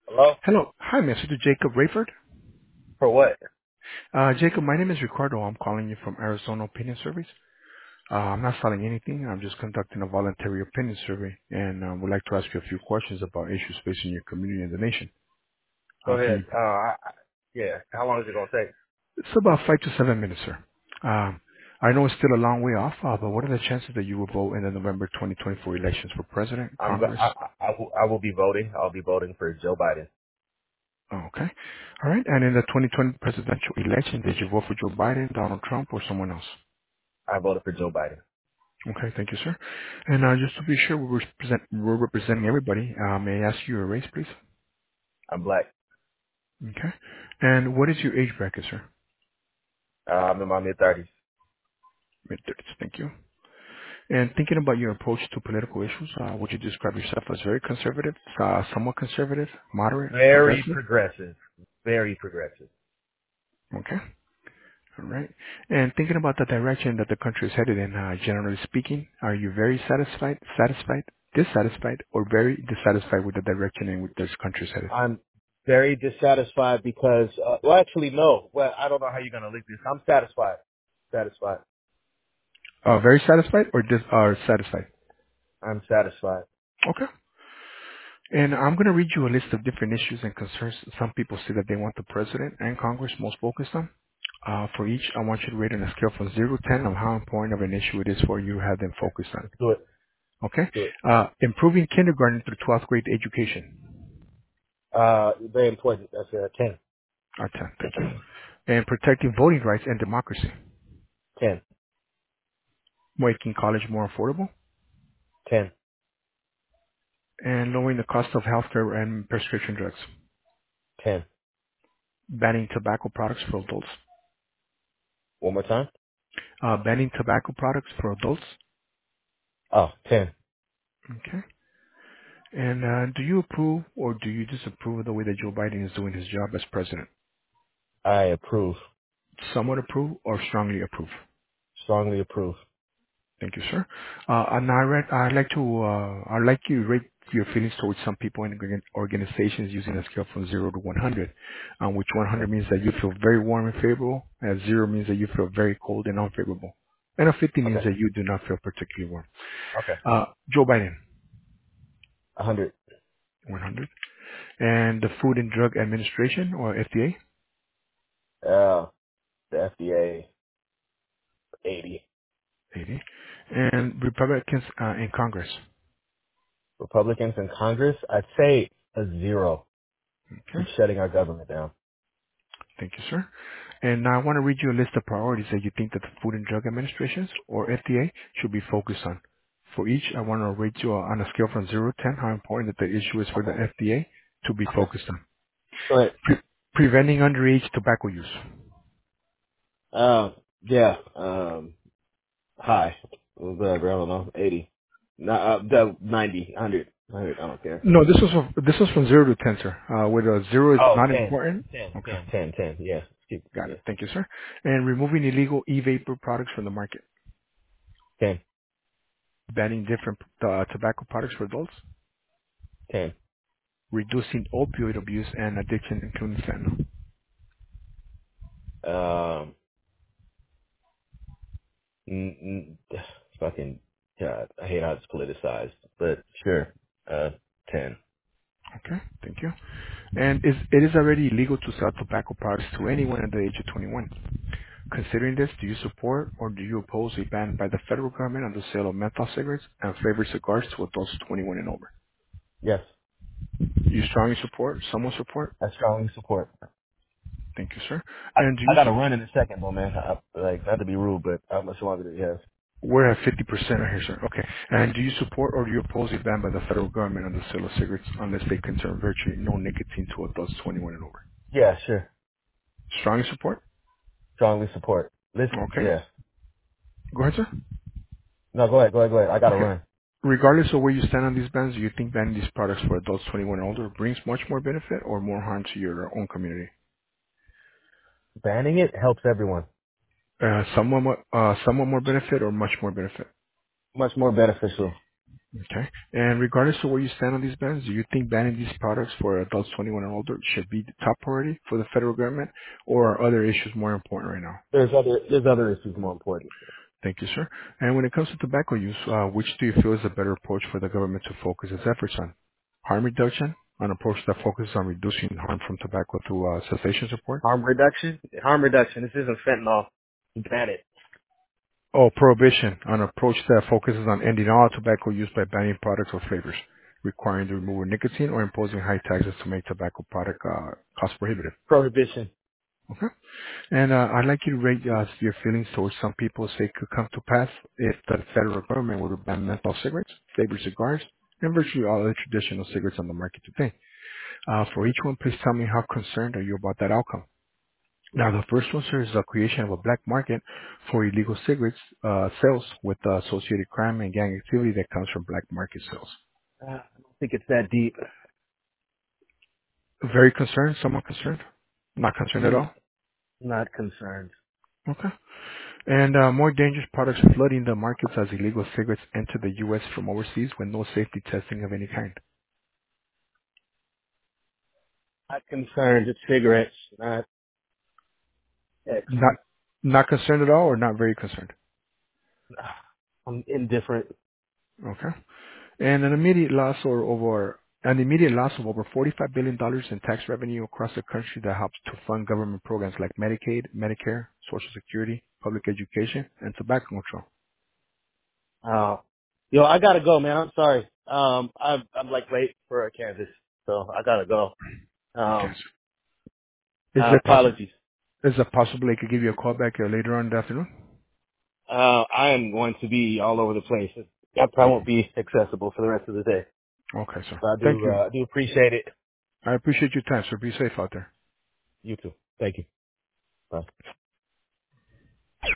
Hello? Hello. Hi, Mr. Jacob Rayford. For what? Jacob, my name is Ricardo. I'm calling you from Arizona Opinion Surveys. I'm not selling anything. I'm just conducting a voluntary opinion survey and would like to ask you a few questions about issues facing your community and the nation. Go Can ahead. you? Yeah. How long is it gonna take? It's about 5 to 7 minutes, sir. I know it's still a long way off, but what are the chances that you will vote in the November 2024 elections for president, Congress? I will be voting. I'll be voting for Joe Biden. Oh, okay. All right. And in the 2020 presidential election, did you vote for Joe Biden, Donald Trump, or someone else? I voted for Joe Biden. Okay, thank you, sir. And just to be sure we're representing everybody, may I ask you your race, please? I'm black. Okay. And what is your age bracket, sir? I'm in my mid-30s. Mid-30s, thank you. And thinking about your approach to political issues, would you describe yourself as very conservative, somewhat conservative, moderate, Very progressive? progressive. Very progressive. Okay, all right. And thinking about the direction that the country is headed in, generally speaking, are you very satisfied, dissatisfied, or very dissatisfied with the direction in which this country is headed? I'm very dissatisfied because, well, actually, no. Well, I don't know how you're gonna leak this. I'm satisfied. Satisfied. Very satisfied or satisfied? I'm satisfied. Okay. And I'm going to read you a list of different issues and concerns some people say that they want the president and Congress most focused on. For each, I want you to rate on a scale from 0 to 10 of how important of an issue it is for you to have them Okay. focused on. Let's do it. Okay? Do it. Improving kindergarten through 12th grade education. Very important. That's a 10. 10, thank you. And protecting voting rights and democracy. 10. Making college more affordable. 10. And lowering the cost of healthcare and prescription drugs. 10. Banning tobacco products for adults. One more time. Banning tobacco products for adults. Oh, 10. Okay. And do you approve or do you disapprove of the way that Joe Biden is doing his job as president? I approve. Somewhat approve or strongly approve? Strongly approve. Thank you, sir. And I'd like to, I'd like you to rate your feelings towards some people in organizations using a scale from 0 to 100, which Okay. 100 means that you feel very warm and favorable, and 0 means that you feel very cold and unfavorable. And a 50 means Okay. that you do not feel particularly warm. Okay. Joe Biden, 100. 100. And the Food and Drug Administration, or FDA, Uh, the FDA, 80. 80. And Republicans in Congress. Republicans in Congress, I'd say a 0. Okay. Keep shutting our government down. Thank you, sir. And now I want to read you a list of priorities that you think that the Food and Drug Administrations or FDA should be focused on. For each, I want to rate you on a scale from 0 to 10 how important that the issue is for the Okay. FDA to be Okay. focused on. Go ahead. Preventing underage tobacco use. Yeah. High. Whatever. I don't know. 80. No, 90. 100. 100. I don't care. No, this was from 0 to 10, sir. Where the 0 is Oh, not 10. important. 10. Okay, 10. 10. 10. Yeah. got Yeah. it. Thank you, sir. And removing illegal e-vapor products from the market. 10. Banning different tobacco products for adults. 10. Reducing opioid abuse and addiction, including fentanyl. Um, fucking, God, I hate how it's politicized, but sure. 10. Okay, thank you. And it is already illegal to sell tobacco products to anyone under the age of 21. Considering this, do you support or do you oppose a ban by the federal government on the sale of menthol cigarettes and flavored cigars to adults 21 and over? Yes. You strongly support, somewhat support? I strongly support. Thank you, sir. I, And do I you, gotta run in a second though, man. Like, not to be rude, but how much longer do you have? we're at 50% right here, sir. Okay. And do you support or do you oppose a ban by the federal government on the sale of cigarettes unless they contain virtually no nicotine to adults 21 and over? Yeah, sure. Strongly support? Strongly support. Listen, Okay. yeah. Go ahead, sir. No, go ahead, go ahead, go ahead. I gotta Okay. run. Regardless of where you stand on these bans, do you think banning these products for adults 21 and older brings much more benefit or more harm to your own community? Banning it helps everyone. Somewhat more benefit or much more benefit? Much more beneficial. Okay. And regardless of where you stand on these bans, do you think banning these products for adults 21 and older should be the top priority for the federal government, or are other issues more important right now? There's other issues more important. Thank you, sir. And when it comes to tobacco use, which do you feel is a better approach for the government to focus its efforts on? Harm reduction, an approach that focuses on reducing harm from tobacco through cessation support? Harm reduction. Harm reduction. This isn't fentanyl. Ban it. Oh, prohibition, an approach that focuses on ending all tobacco use by banning products or flavors, requiring the removal of nicotine or imposing high taxes to make tobacco product cost prohibitive. Prohibition. Okay? And I'd like you to rate your feelings towards some people say could come to pass if the federal government were to ban menthol cigarettes, flavored cigars, and virtually all other traditional cigarettes on the market today. For each one, please tell me how concerned are you about that outcome. Now, the first one, sir, is the creation of a black market for illegal cigarettes sales with associated crime and gang activity that comes from black market sales. I don't think it's that deep. Very concerned? Somewhat concerned? Not concerned at Mm, all? Not concerned. Okay. And more dangerous products flooding the markets as illegal cigarettes enter the U.S. from overseas with no safety testing of any kind. Not concerned. It's cigarettes, not X. Not not concerned at all, or not very concerned. I'm indifferent. Okay. And an immediate loss of over $45 billion dollars in tax revenue across the country that helps to fund government programs like Medicaid, Medicare, Social Security, public education, and tobacco control. Uh, I gotta go, man. I'm sorry. I'm like late for a Kansas, so I gotta go. Okay. Is it possible? Apologies. Is it possible I could give you a call back later on in the afternoon? I am going to be all over the place. I probably won't be accessible for the rest of the day. Okay, sir. But Thank you. I do appreciate it. I appreciate your time, sir. Be safe out there. You too. Thank you. Bye.